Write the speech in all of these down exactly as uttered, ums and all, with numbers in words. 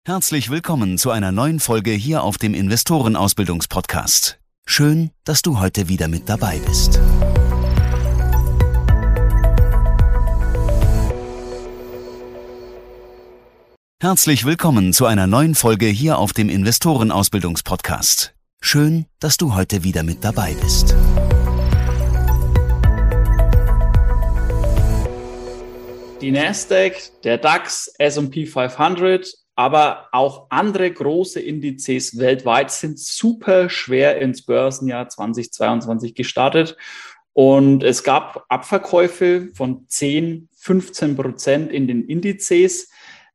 Herzlich willkommen zu einer neuen Folge hier auf dem Investorenausbildungspodcast. Schön, dass du heute wieder mit dabei bist. Herzlich willkommen zu einer neuen Folge hier auf dem Investorenausbildungspodcast. Schön, dass du heute wieder mit dabei bist. Die Nasdaq, der DAX, S und P fünfhundert, aber auch andere große Indizes weltweit sind super schwer ins Börsenjahr zweitausendzweiundzwanzig gestartet. Und es gab Abverkäufe von zehn, fünfzehn Prozent in den Indizes.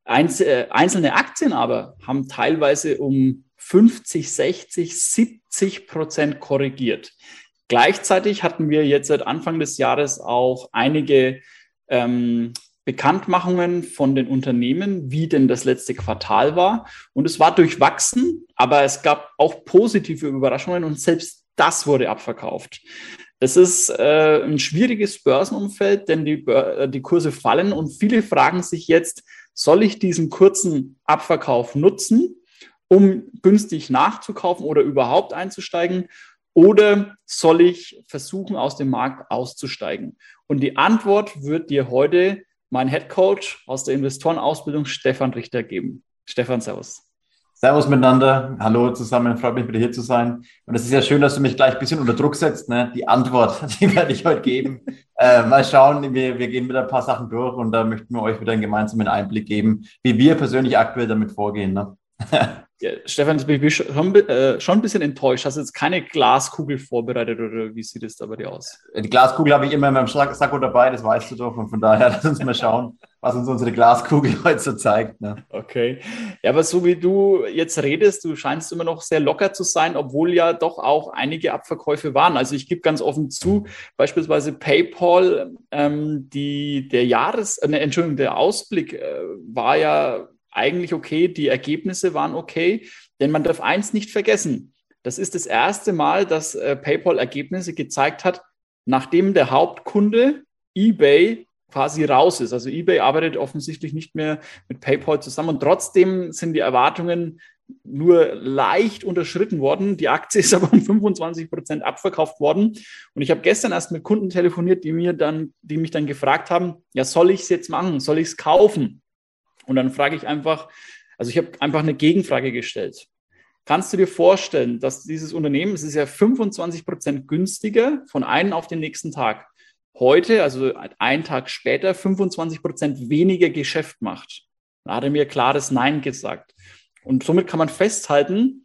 Einzelne Aktien aber haben teilweise um fünfzig, sechzig, siebzig Prozent korrigiert. Gleichzeitig hatten wir jetzt seit Anfang des Jahres auch einige ähm, Bekanntmachungen von den Unternehmen, wie denn das letzte Quartal war. Und es war durchwachsen, aber es gab auch positive Überraschungen und selbst das wurde abverkauft. Das ist äh, ein schwieriges Börsenumfeld, denn die, die Kurse fallen und viele fragen sich jetzt, soll ich diesen kurzen Abverkauf nutzen, um günstig nachzukaufen oder überhaupt einzusteigen? Oder soll ich versuchen, aus dem Markt auszusteigen? Und die Antwort wird dir heute mein Headcoach aus der Investorenausbildung, Stefan Richter, geben. Stefan, servus. Servus miteinander. Hallo zusammen. Freut mich, wieder hier zu sein. Und es ist ja schön, dass du mich gleich ein bisschen unter Druck setzt. Ne? Die Antwort, die werde ich heute geben. äh, mal schauen, wir, wir gehen wieder ein paar Sachen durch und da möchten wir euch wieder einen gemeinsamen Einblick geben, wie wir persönlich aktuell damit vorgehen. Ne? Ja, Stefan, ich bin schon, äh, schon ein bisschen enttäuscht. Hast du jetzt keine Glaskugel vorbereitet oder wie sieht es da bei dir aus? Die Glaskugel habe ich immer in meinem Sakko dabei, das weißt du doch. Und von daher, lass uns mal schauen, was uns unsere Glaskugel heute so zeigt. Ne? Okay. Ja, aber so wie du jetzt redest, du scheinst immer noch sehr locker zu sein, obwohl ja doch auch einige Abverkäufe waren. Also ich gebe ganz offen zu, beispielsweise PayPal, ähm, die, der Jahres, äh, ne, Entschuldigung, der Ausblick äh, war ja eigentlich okay, die Ergebnisse waren okay, denn man darf eins nicht vergessen. Das ist das erste Mal, dass äh, PayPal Ergebnisse gezeigt hat, nachdem der Hauptkunde eBay quasi raus ist. Also eBay arbeitet offensichtlich nicht mehr mit PayPal zusammen und trotzdem sind die Erwartungen nur leicht unterschritten worden. Die Aktie ist aber um fünfundzwanzig Prozent abverkauft worden. Und ich habe gestern erst mit Kunden telefoniert, die mir dann, die mich dann gefragt haben, ja, soll ich es jetzt machen? Soll ich es kaufen? Und dann frage ich einfach, also ich habe einfach eine Gegenfrage gestellt. Kannst du dir vorstellen, dass dieses Unternehmen, es ist ja fünfundzwanzig Prozent günstiger von einem auf den nächsten Tag, heute, also einen Tag später, fünfundzwanzig Prozent weniger Geschäft macht? Da hat er mir klares Nein gesagt. Und somit kann man festhalten,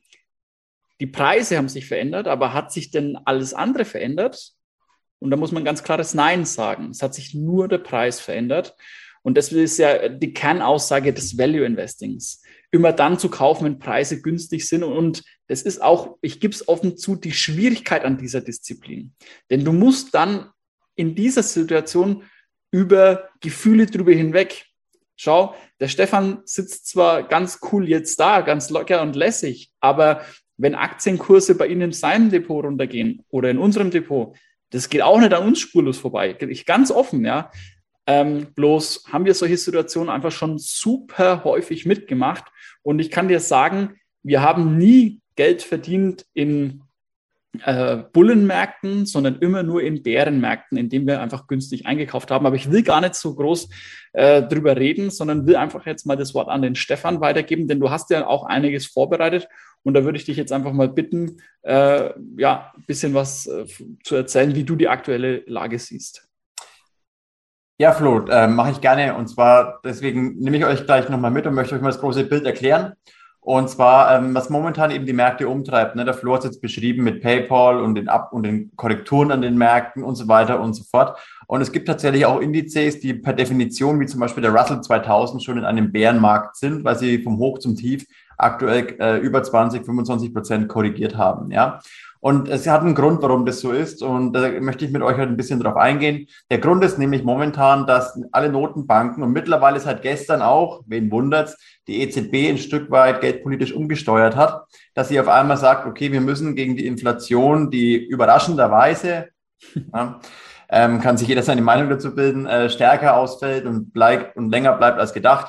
die Preise haben sich verändert, aber hat sich denn alles andere verändert? Und da muss man ganz klares Nein sagen. Es hat sich nur der Preis verändert. Und das ist ja die Kernaussage des Value Investings. Immer dann zu kaufen, wenn Preise günstig sind. Und das ist auch, ich gebe es offen zu, die Schwierigkeit an dieser Disziplin. Denn du musst dann in dieser Situation über Gefühle drüber hinweg. Schau, der Stefan sitzt zwar ganz cool jetzt da, ganz locker und lässig, aber wenn Aktienkurse bei Ihnen in seinem Depot runtergehen oder in unserem Depot, das geht auch nicht an uns spurlos vorbei. Ich ganz offen, ja. Ähm, bloß haben wir solche Situationen einfach schon super häufig mitgemacht. Und ich kann dir sagen, wir haben nie Geld verdient in äh, Bullenmärkten, sondern immer nur in Bärenmärkten, indem wir einfach günstig eingekauft haben. Aber ich will gar nicht so groß äh, drüber reden, sondern will einfach jetzt mal das Wort an den Stefan weitergeben, denn du hast ja auch einiges vorbereitet. Und da würde ich dich jetzt einfach mal bitten, äh, ja, ein bisschen was äh, zu erzählen, wie du die aktuelle Lage siehst. Ja, Flo, äh, mache ich gerne. Und zwar, deswegen nehme ich euch gleich nochmal mit und möchte euch mal das große Bild erklären. Und zwar, ähm, was momentan eben die Märkte umtreibt. Ne? Der Flo hat es jetzt beschrieben mit PayPal und den Ab- und den Korrekturen an den Märkten und so weiter und so fort. Und es gibt tatsächlich auch Indizes, die per Definition, wie zum Beispiel der Russell zweitausend, schon in einem Bärenmarkt sind, weil sie vom Hoch zum Tief aktuell äh, über zwanzig, fünfundzwanzig Prozent korrigiert haben. Ja. Und es hat einen Grund, warum das so ist. Und da möchte ich mit euch heute ein bisschen drauf eingehen. Der Grund ist nämlich momentan, dass alle Notenbanken und mittlerweile seit gestern auch, wen wundert's, die E Z B ein Stück weit geldpolitisch umgesteuert hat, dass sie auf einmal sagt, okay, wir müssen gegen die Inflation, die überraschenderweise, ja, ähm, kann sich jeder seine Meinung dazu bilden, äh, stärker ausfällt und bleibt und länger bleibt als gedacht,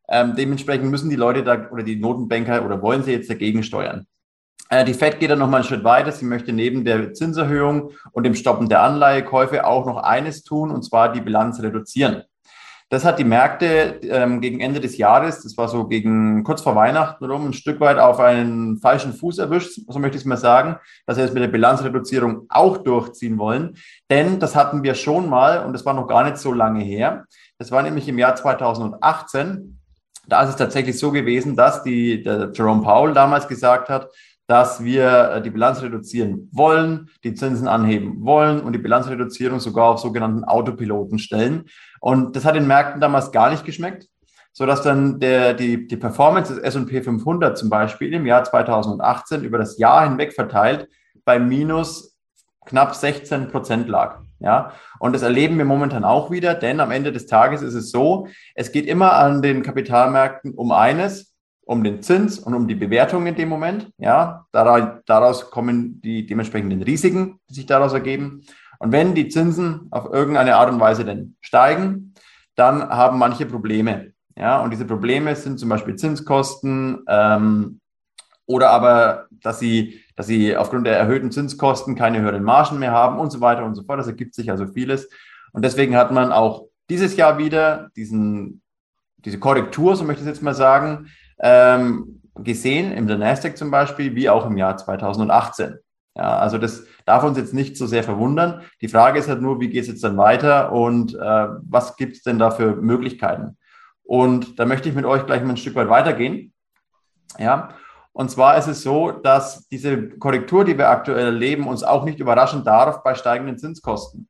Ähm, dementsprechend müssen die Leute da oder die Notenbanker oder wollen sie jetzt dagegen steuern. Äh, die Fed geht dann nochmal einen Schritt weiter. Sie möchte neben der Zinserhöhung und dem Stoppen der Anleihekäufe auch noch eines tun, und zwar die Bilanz reduzieren. Das hat die Märkte ähm, gegen Ende des Jahres, das war so gegen kurz vor Weihnachten rum, ein Stück weit auf einen falschen Fuß erwischt, so möchte ich es mal sagen, dass sie jetzt mit der Bilanzreduzierung auch durchziehen wollen. Denn das hatten wir schon mal, und das war noch gar nicht so lange her. Das war nämlich im Jahr zweitausendachtzehn. Da ist es tatsächlich so gewesen, dass die, der Jerome Powell damals gesagt hat, dass wir die Bilanz reduzieren wollen, die Zinsen anheben wollen und die Bilanzreduzierung sogar auf sogenannten Autopiloten stellen. Und das hat den Märkten damals gar nicht geschmeckt, sodass dann der, die, die Performance des S und P fünfhundert zum Beispiel im Jahr zweitausendachtzehn über das Jahr hinweg verteilt bei minus knapp sechzehn Prozent lag. Ja, und das erleben wir momentan auch wieder, denn am Ende des Tages ist es so, es geht immer an den Kapitalmärkten um eines, um den Zins und um die Bewertung in dem Moment. Ja, daraus kommen die dementsprechenden Risiken, die sich daraus ergeben. Und wenn die Zinsen auf irgendeine Art und Weise denn steigen, dann haben manche Probleme. Ja, und diese Probleme sind zum Beispiel Zinskosten ähm, oder aber, dass sie, dass sie aufgrund der erhöhten Zinskosten keine höheren Margen mehr haben und so weiter und so fort. Das ergibt sich also vieles. Und deswegen hat man auch dieses Jahr wieder diesen, diese Korrektur, so möchte ich es jetzt mal sagen, ähm, gesehen, im Nasdaq zum Beispiel, wie auch im Jahr zweitausendachtzehn. Ja, also das darf uns jetzt nicht so sehr verwundern. Die Frage ist halt nur, wie geht es jetzt dann weiter und äh, was gibt es denn da für Möglichkeiten? Und da möchte ich mit euch gleich mal ein Stück weit weitergehen. Ja, und zwar ist es so, dass diese Korrektur, die wir aktuell erleben, uns auch nicht überraschen darf bei steigenden Zinskosten.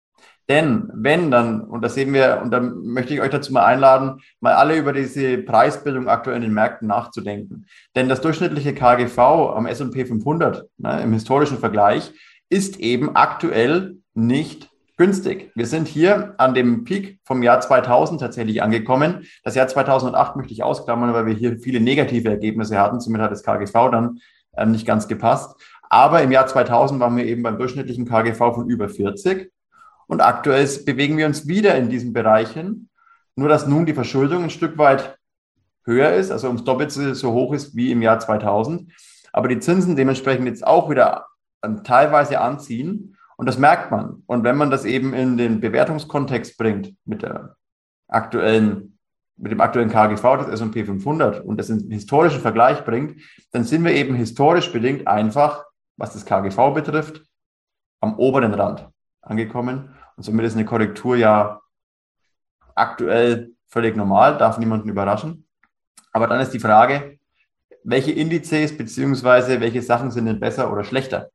Denn wenn dann, und das sehen wir, und dann möchte ich euch dazu mal einladen, mal alle über diese Preisbildung aktuell in den Märkten nachzudenken. Denn das durchschnittliche K G V am S und P fünfhundert, ne, im historischen Vergleich, ist eben aktuell nicht günstig. Wir sind hier an dem Peak vom Jahr zweitausend tatsächlich angekommen. Das Jahr zweitausendacht möchte ich ausklammern, weil wir hier viele negative Ergebnisse hatten. Somit hat das K G V dann äh, nicht ganz gepasst. Aber im Jahr zweitausend waren wir eben beim durchschnittlichen K G V von über vierzig. Und aktuell bewegen wir uns wieder in diesen Bereichen, nur dass nun die Verschuldung ein Stück weit höher ist, also ums Doppelte so hoch ist wie im Jahr zweitausend, aber die Zinsen dementsprechend jetzt auch wieder teilweise anziehen und das merkt man. Und wenn man das eben in den Bewertungskontext bringt mit der aktuellen, mit dem aktuellen K G V des S und P fünfhundert und das in den historischen Vergleich bringt, dann sind wir eben historisch bedingt einfach, was das K G V betrifft, am oberen Rand angekommen. Und somit ist eine Korrektur ja aktuell völlig normal, darf niemanden überraschen. Aber dann ist die Frage, welche Indizes beziehungsweise welche Sachen sind denn besser oder schlechter?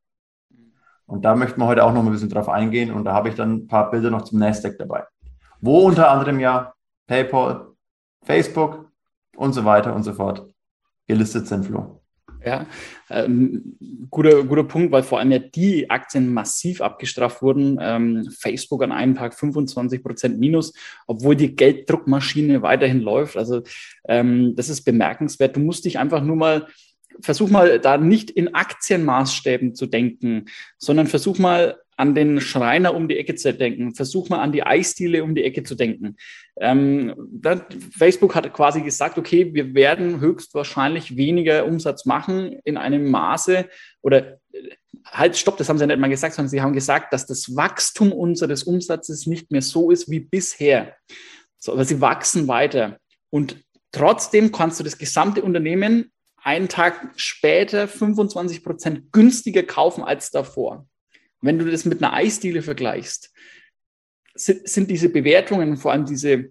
Und da möchten wir heute auch noch ein bisschen drauf eingehen. Und da habe ich dann ein paar Bilder noch zum Nasdaq dabei. Wo unter anderem ja PayPal, Facebook und so weiter und so fort gelistet sind, Flo. Ja, ähm, guter, guter Punkt, weil vor allem ja die Aktien massiv abgestraft wurden. Ähm, Facebook an einem Tag fünfundzwanzig Prozent minus, obwohl die Gelddruckmaschine weiterhin läuft. Also ähm, das ist bemerkenswert. Du musst dich einfach nur mal, versuch mal da nicht in Aktienmaßstäben zu denken, sondern versuch mal an den Schreiner um die Ecke zu denken. Versuch mal an die Eisdiele um die Ecke zu denken. Ähm, dann, Facebook hat quasi gesagt, okay, wir werden höchstwahrscheinlich weniger Umsatz machen in einem Maße oder halt, stopp, das haben sie nicht mal gesagt, sondern sie haben gesagt, dass das Wachstum unseres Umsatzes nicht mehr so ist wie bisher. So, aber sie wachsen weiter. Und trotzdem kannst du das gesamte Unternehmen einen Tag später fünfundzwanzig Prozent günstiger kaufen als davor. Wenn du das mit einer Eisdiele vergleichst, sind, sind diese Bewertungen, vor allem diese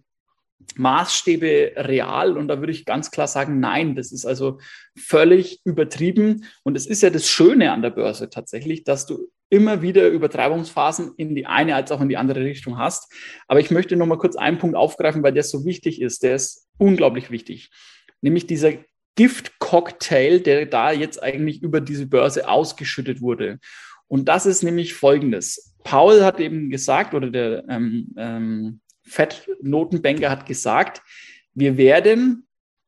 Maßstäbe real? Und da würde ich ganz klar sagen, nein, das ist also völlig übertrieben. Und es ist ja das Schöne an der Börse tatsächlich, dass du immer wieder Übertreibungsphasen in die eine als auch in die andere Richtung hast. Aber ich möchte noch mal kurz einen Punkt aufgreifen, weil der so wichtig ist. Der ist unglaublich wichtig. Nämlich dieser Giftcocktail, der da jetzt eigentlich über diese Börse ausgeschüttet wurde. Und das ist nämlich Folgendes. Powell hat eben gesagt, oder der ähm, ähm, Fed-Notenbanker hat gesagt, wir werden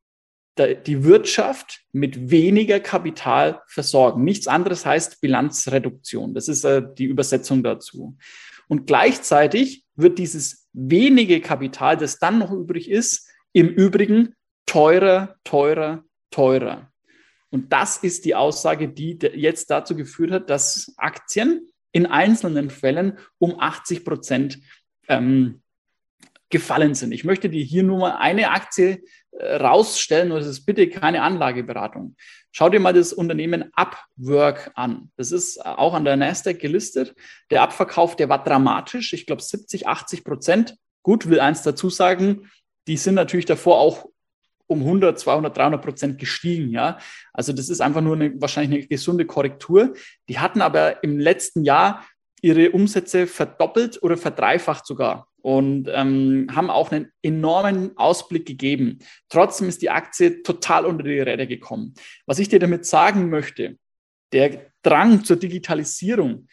die Wirtschaft mit weniger Kapital versorgen. Nichts anderes heißt Bilanzreduktion. Das ist äh, die Übersetzung dazu. Und gleichzeitig wird dieses wenige Kapital, das dann noch übrig ist, im Übrigen teurer, teurer, teurer. Und das ist die Aussage, die jetzt dazu geführt hat, dass Aktien in einzelnen Fällen um achtzig Prozent ähm, gefallen sind. Ich möchte dir hier nur mal eine Aktie äh, rausstellen, und es ist bitte keine Anlageberatung. Schau dir mal das Unternehmen Upwork an. Das ist auch an der Nasdaq gelistet. Der Abverkauf, der war dramatisch. Ich glaube siebzig, achtzig Prozent. Gut, will eins dazu sagen, die sind natürlich davor auch um hundert, zweihundert, dreihundert Prozent gestiegen. Ja? Also das ist einfach nur eine, wahrscheinlich eine gesunde Korrektur. Die hatten aber im letzten Jahr ihre Umsätze verdoppelt oder verdreifacht sogar und ähm, haben auch einen enormen Ausblick gegeben. Trotzdem ist die Aktie total unter die Räder gekommen. Was ich dir damit sagen möchte, der Drang zur Digitalisierung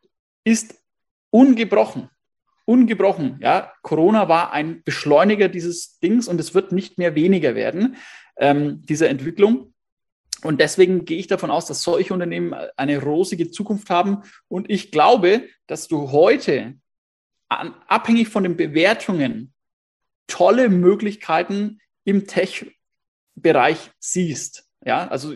ist ungebrochen. Ungebrochen, ja. Corona war ein Beschleuniger dieses Dings und es wird nicht mehr weniger werden, ähm, dieser Entwicklung. Und deswegen gehe ich davon aus, dass solche Unternehmen eine rosige Zukunft haben. Und ich glaube, dass du heute, an, abhängig von den Bewertungen, tolle Möglichkeiten im Tech-Bereich siehst. Ja, also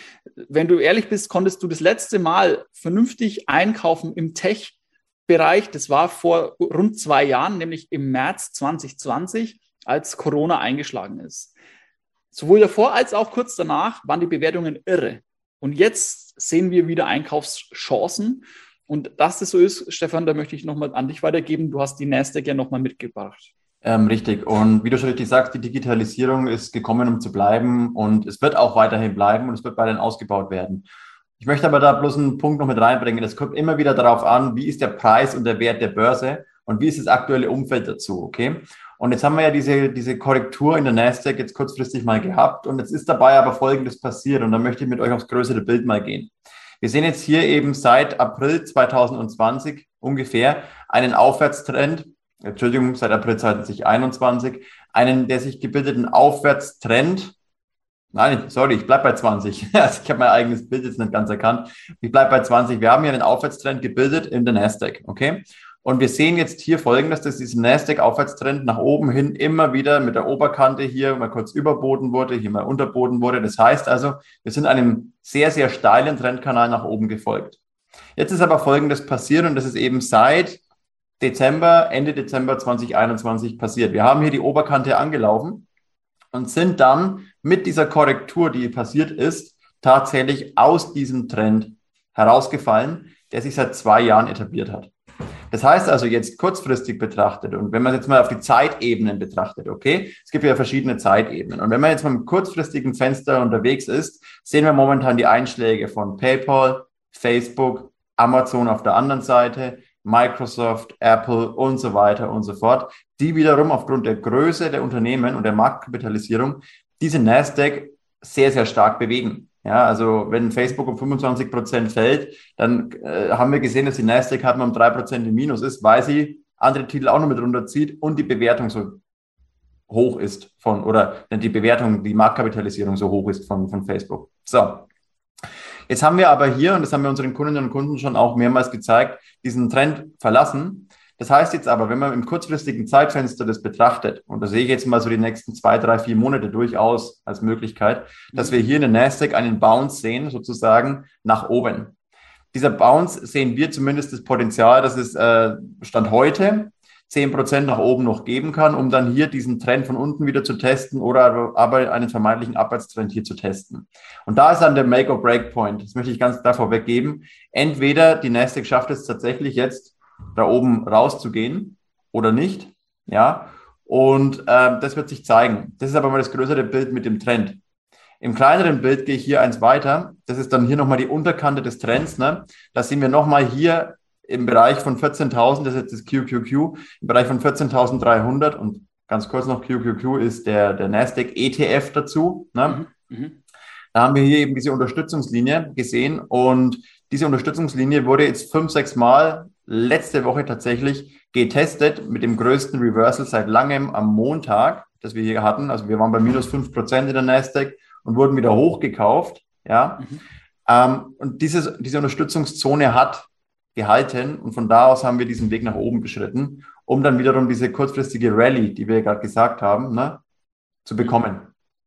wenn du ehrlich bist, konntest du das letzte Mal vernünftig einkaufen im Tech Bereich. Das war vor rund zwei Jahren, nämlich im März zwanzig zwanzig, als Corona eingeschlagen ist. Sowohl davor als auch kurz danach waren die Bewertungen irre. Und jetzt sehen wir wieder Einkaufschancen. Und dass das so ist, Stefan, da möchte ich nochmal an dich weitergeben. Du hast die Nasdaq ja nochmal mitgebracht. Ähm, richtig. Und wie du schon richtig sagst, die Digitalisierung ist gekommen, um zu bleiben. Und es wird auch weiterhin bleiben und es wird weiterhin ausgebaut werden. Ich möchte aber da bloß einen Punkt noch mit reinbringen. Das kommt immer wieder darauf an, wie ist der Preis und der Wert der Börse und wie ist das aktuelle Umfeld dazu, okay? Und jetzt haben wir ja diese, diese Korrektur in der Nasdaq jetzt kurzfristig mal gehabt und jetzt ist dabei aber Folgendes passiert und da möchte ich mit euch aufs größere Bild mal gehen. Wir sehen jetzt hier eben seit April zwanzig zwanzig ungefähr einen Aufwärtstrend, Entschuldigung, seit April zwanzig einundzwanzig, einen der sich gebildeten Aufwärtstrend. Nein, sorry, ich bleibe bei zwanzig. Also ich habe mein eigenes Bild jetzt nicht ganz erkannt. Ich bleibe bei zwanzig. Wir haben hier einen Aufwärtstrend gebildet in der Nasdaq, okay? Und wir sehen jetzt hier Folgendes, dass dieser Nasdaq-Aufwärtstrend nach oben hin immer wieder mit der Oberkante hier mal kurz überboten wurde, hier mal unterboten wurde. Das heißt also, wir sind einem sehr, sehr steilen Trendkanal nach oben gefolgt. Jetzt ist aber Folgendes passiert und das ist eben seit Dezember, Ende Dezember zwanzig einundzwanzig passiert. Wir haben hier die Oberkante angelaufen und sind dann mit dieser Korrektur, die passiert ist, tatsächlich aus diesem Trend herausgefallen, der sich seit zwei Jahren etabliert hat. Das heißt also jetzt kurzfristig betrachtet und wenn man jetzt mal auf die Zeitebenen betrachtet, okay, es gibt ja verschiedene Zeitebenen und wenn man jetzt mal im kurzfristigen Fenster unterwegs ist, sehen wir momentan die Einschläge von PayPal, Facebook, Amazon auf der anderen Seite, Microsoft, Apple und so weiter und so fort, die wiederum aufgrund der Größe der Unternehmen und der Marktkapitalisierung diese Nasdaq sehr, sehr stark bewegen. Ja, also wenn Facebook um fünfundzwanzig Prozent fällt, dann äh, haben wir gesehen, dass die Nasdaq halt mal um drei Prozent im Minus ist, weil sie andere Titel auch noch mit runterzieht und die Bewertung so hoch ist von, oder die Bewertung, die Marktkapitalisierung so hoch ist von, von Facebook. So. Jetzt haben wir aber hier, und das haben wir unseren Kundinnen und Kunden schon auch mehrmals gezeigt, diesen Trend verlassen. Das heißt jetzt aber, wenn man im kurzfristigen Zeitfenster das betrachtet, und da sehe ich jetzt mal so die nächsten zwei, drei, vier Monate durchaus als Möglichkeit, dass wir hier in der Nasdaq einen Bounce sehen, sozusagen nach oben. Dieser Bounce sehen wir zumindest das Potenzial, dass es äh, Stand heute zehn Prozent nach oben noch geben kann, um dann hier diesen Trend von unten wieder zu testen oder aber einen vermeintlichen Abwärtstrend hier zu testen. Und da ist dann der Make-or-Break-Point. Das möchte ich ganz klar vorweggeben. Entweder die Nasdaq schafft es tatsächlich jetzt, da oben rauszugehen oder nicht. Ja, und äh, das wird sich zeigen. Das ist aber mal das größere Bild mit dem Trend. Im kleineren Bild gehe ich hier eins weiter. Das ist dann hier nochmal die Unterkante des Trends. Ne? Da sehen wir nochmal hier im Bereich von vierzehntausend, das ist jetzt das Q Q Q, im Bereich von vierzehntausenddreihundert und ganz kurz noch Q Q Q ist der, der Nasdaq E T F dazu. Ne? Mhm. Da haben wir hier eben diese Unterstützungslinie gesehen und diese Unterstützungslinie wurde jetzt fünf, sechs Mal letzte Woche tatsächlich getestet mit dem größten Reversal seit langem am Montag, das wir hier hatten. Also wir waren bei minus fünf Prozent in der Nasdaq und wurden wieder hochgekauft. Ja? Mhm. Ähm, und dieses, diese Unterstützungszone hat gehalten und von da aus haben wir diesen Weg nach oben beschritten, um dann wiederum diese kurzfristige Rallye, die wir gerade gesagt haben, ne, zu bekommen.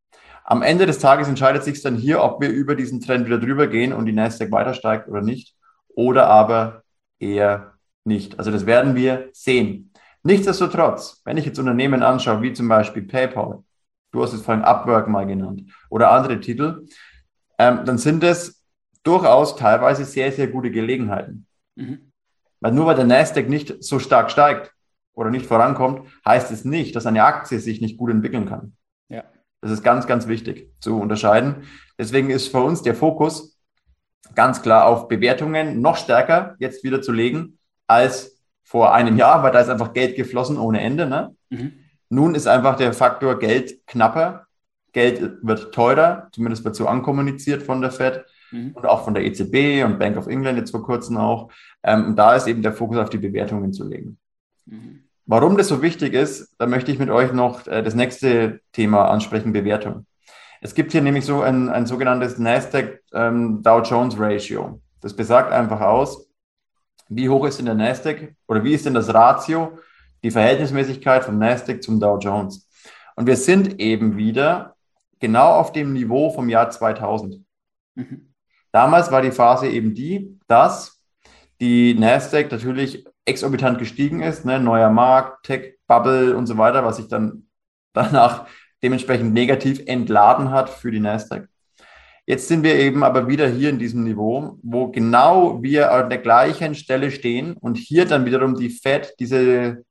Am Ende des Tages entscheidet sich dann hier, ob wir über diesen Trend wieder drüber gehen und die Nasdaq weiter steigt oder nicht, oder aber eher nicht. Also das werden wir sehen. Nichtsdestotrotz, wenn ich jetzt Unternehmen anschaue, wie zum Beispiel PayPal, du hast es vorhin Upwork mal genannt, oder andere Titel, ähm, dann sind es durchaus teilweise sehr, sehr gute Gelegenheiten. Mhm. Weil nur weil der Nasdaq nicht so stark steigt oder nicht vorankommt, heißt es nicht, dass eine Aktie sich nicht gut entwickeln kann. Ja. Das ist ganz, ganz wichtig zu unterscheiden. Deswegen ist für uns der Fokus ganz klar auf Bewertungen noch stärker jetzt wieder zu legen als vor einem Jahr, weil da ist einfach Geld geflossen ohne Ende. Ne? Mhm. Nun ist einfach der Faktor Geld knapper, Geld wird teurer, zumindest wird so ankommuniziert von der Fed mhm. und auch von der E Z B und Bank of England jetzt vor kurzem auch. Ähm, und da ist eben der Fokus auf die Bewertungen zu legen. Mhm. Warum das so wichtig ist, da möchte ich mit euch noch äh, das nächste Thema ansprechen, Bewertung. Es gibt hier nämlich so ein, ein sogenanntes Nasdaq ähm, Dow Jones Ratio. Das besagt einfach aus, wie hoch ist denn der Nasdaq oder wie ist denn das Ratio, die Verhältnismäßigkeit vom Nasdaq zum Dow Jones. Und wir sind eben wieder genau auf dem Niveau vom Jahr zweitausend. Mhm. Damals war die Phase eben die, dass die Nasdaq natürlich exorbitant gestiegen ist, ne? Neuer Markt, Tech-Bubble und so weiter, was sich dann danach dementsprechend negativ entladen hat für die Nasdaq. Jetzt sind wir eben aber wieder hier in diesem Niveau, wo genau wir an der gleichen Stelle stehen und hier dann wiederum die Fed diese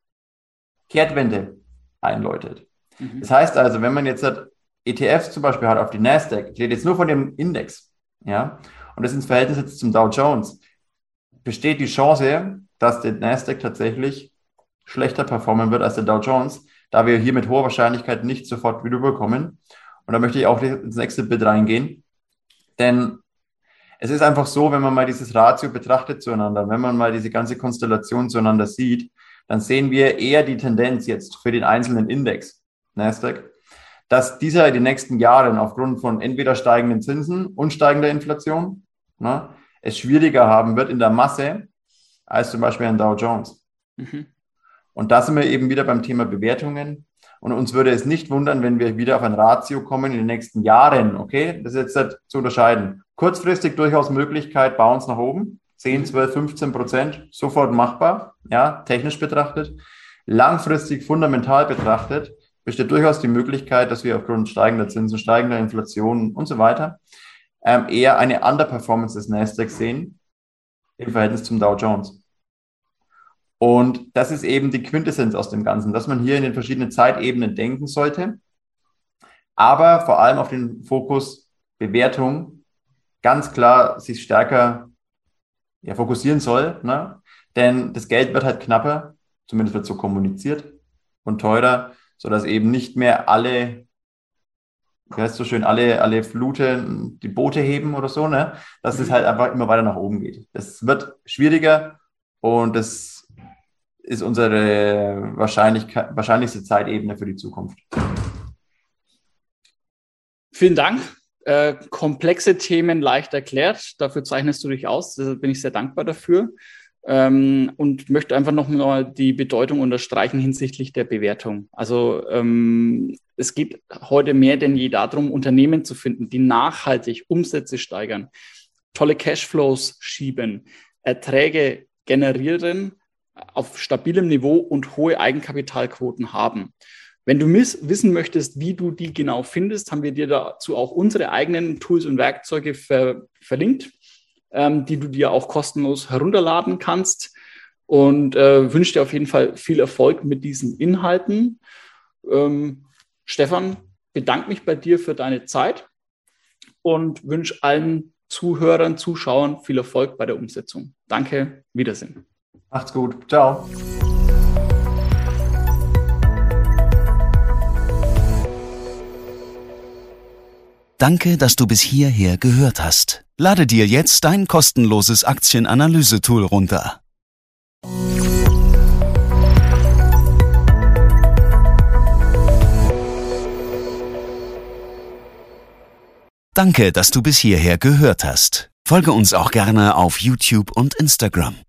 Kehrtwende einläutet. Mhm. Das heißt also, wenn man jetzt E T Fs zum Beispiel hat auf die Nasdaq, ich rede jetzt nur von dem Index, ja, und das ins Verhältnis jetzt zum Dow Jones, besteht die Chance, dass der Nasdaq tatsächlich schlechter performen wird als der Dow Jones, da wir hier mit hoher Wahrscheinlichkeit nicht sofort wieder überkommen. Und da möchte ich auch ins nächste Bild reingehen. Denn es ist einfach so, wenn man mal dieses Ratio betrachtet zueinander, wenn man mal diese ganze Konstellation zueinander sieht, dann sehen wir eher die Tendenz jetzt für den einzelnen Index, Nasdaq, dass dieser in den nächsten Jahren aufgrund von entweder steigenden Zinsen und steigender Inflation, ne, es schwieriger haben wird in der Masse als zum Beispiel ein Dow Jones. Mhm. Und da sind wir eben wieder beim Thema Bewertungen. Und uns würde es nicht wundern, wenn wir wieder auf ein Ratio kommen in den nächsten Jahren. Okay, das ist jetzt zu unterscheiden. Kurzfristig durchaus Möglichkeit, Bounce nach oben. zehn, zwölf, fünfzehn Prozent, sofort machbar, ja, technisch betrachtet. Langfristig, fundamental betrachtet, besteht durchaus die Möglichkeit, dass wir aufgrund steigender Zinsen, steigender Inflation und so weiter ähm, eher eine Underperformance des Nasdaq sehen im Verhältnis zum Dow Jones. Und das ist eben die Quintessenz aus dem Ganzen, dass man hier in den verschiedenen Zeitebenen denken sollte, aber vor allem auf den Fokus Bewertung ganz klar sich stärker ja, fokussieren soll, ne? Denn das Geld wird halt knapper, zumindest wird so kommuniziert, und teurer, sodass eben nicht mehr alle, wie heißt es so schön, alle, alle Flute die Boote heben oder so, ne? Dass mhm. es halt einfach immer weiter nach oben geht. Es wird schwieriger und das ist unsere Wahrscheinlichkeit, wahrscheinlichste Zeitebene für die Zukunft. Vielen Dank. Äh, komplexe Themen leicht erklärt. Dafür zeichnest du dich aus. Deshalb bin ich sehr dankbar dafür. Ähm, und möchte einfach noch mal die Bedeutung unterstreichen hinsichtlich der Bewertung. Also ähm, es geht heute mehr denn je darum, Unternehmen zu finden, die nachhaltig Umsätze steigern, tolle Cashflows schieben, Erträge generieren, auf stabilem Niveau und hohe Eigenkapitalquoten haben. Wenn du miss- wissen möchtest, wie du die genau findest, haben wir dir dazu auch unsere eigenen Tools und Werkzeuge ver- verlinkt, ähm, die du dir auch kostenlos herunterladen kannst, und äh, wünsche dir auf jeden Fall viel Erfolg mit diesen Inhalten. Ähm, Stefan, bedanke mich bei dir für deine Zeit und wünsche allen Zuhörern, Zuschauern viel Erfolg bei der Umsetzung. Danke, Wiedersehen. Macht's gut. Ciao. Danke, dass du bis hierher gehört hast. Lade dir jetzt dein kostenloses Aktienanalyse-Tool runter. Danke, dass du bis hierher gehört hast. Folge uns auch gerne auf YouTube und Instagram.